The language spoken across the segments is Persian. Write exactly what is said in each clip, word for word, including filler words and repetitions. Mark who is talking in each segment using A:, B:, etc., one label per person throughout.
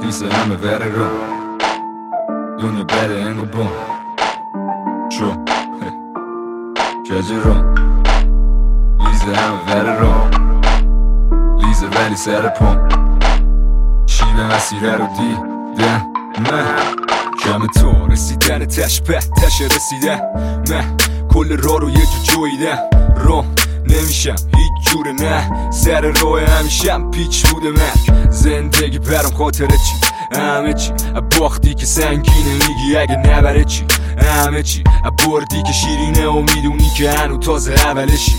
A: دیسه همه وره رو دنیا بره انگو بون شو کجی رو لیزه همه وره رو لیزه ولی سر پون شیوه مسیره رو دیدم من کم تو رسیدن تش به تش رسیدن من کل راه رو یه جو جویدم رو نمیشم هیچ جوره نه سر راه همیشم پیچ بوده من زندگی برام خاطره چی همه چی باختی که سنگینه میگی اگه نبره چی همه چی بردی که شیرینه و میدونی که هنو تازه اولشی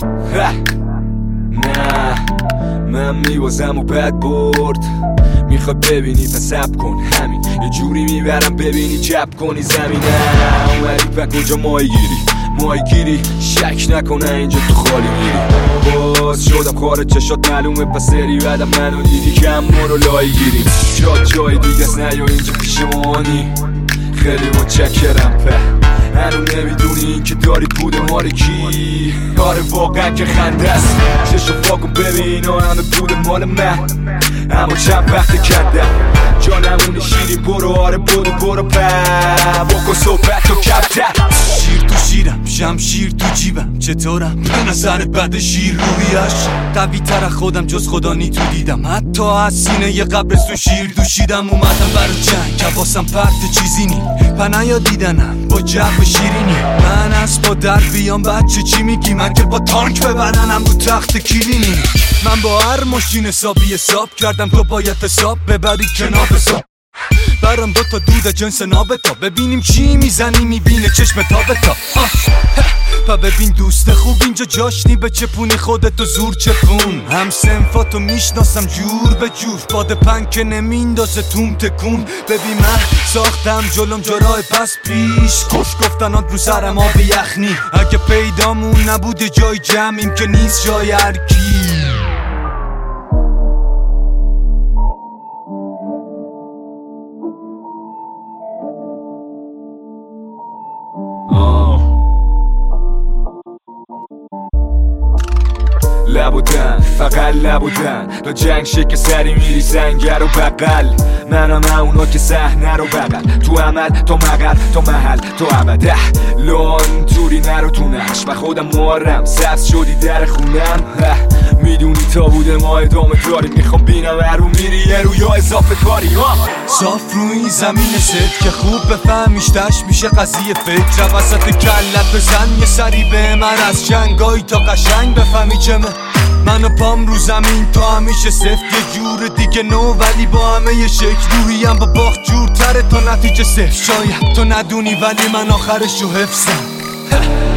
A: نه من میوازم و بد برد میخوای ببینی پس سب کن همین یه جوری میبرم ببینی چپ کنی زمینه اومدی پا کجا مایی گیری مایی گیری شک نکنه اینجا تو خالی میری باز شدم خاره چشات معلومه پس سری بعدم منو دیدی کم مرو لایی گیری جا جای دیگه است نه یا اینجا پیش مانی خیلی متشکرم په هنو نمیدونی این که داری بوده ماری کی آره واقعا که خنده است چشو فاکن ببین و همه بوده مال من اما چند وقت کردم جانمونی شیرین برو آره برو برو په بکن صحبت و کبتر
B: شیر تو شیرم شمشیر تو جیبم چطورم به نظرت بعد شیر رویش قوی تر خودم جز خدا نی تو دیدم حتی از سینه یه قبرستون شیر دوشیدم اومدم برای جنگ حواسم پرت چیزی نی پنه یا دیدنم با جو شیرینی من از با در بیام بچه چی میگی من که با تانک ببرنم رو تخت کلینی من با هر ماشین حسابی حساب کردم تو باید حساب ببری کنار حساب برام دوتا دود جنس نابتا ببینیم چی میزنی میبینه چشم تابتا پا ببین دوست خوب اینجا جاشنی به چپونی خودتو زور چپون هم سنفاتو میشناسم جور به جور باد پنگ که نمیندازه توم تکون ببین من ساختم جلوم جرای پس پیش کش گفتنات رو سرم آب یخنی اگه پیدامون نبوده جای جمعیم که نیست جای هرکی
A: لبودن فقط لبودن تا جنگ شکل سری میری سنگر و بقل منم اونا که صحنه رو بقل تو عمل تو مقل تو محل تو ابده لون توری نرو تو نش و خودم مارم سبز شدی در خونم میدونی تا بوده ما ادامه داری میخوام بینم هرو میری یه رو یا اضافه کاری ها
B: صاف روی زمین ست که خوب بفهمیش تش میشه قضیه فکر وسط کلت بزن یه سری به من از جنگایی تا قشنگ بفهمی چمه من و پام رو زمین تا همیشه سفت یه جور دیگه نو ولی با همه یه شکل روحیم با باخت جورتره تا نتیجه صفر شاید تو ندونی ولی من آخرشو حفظم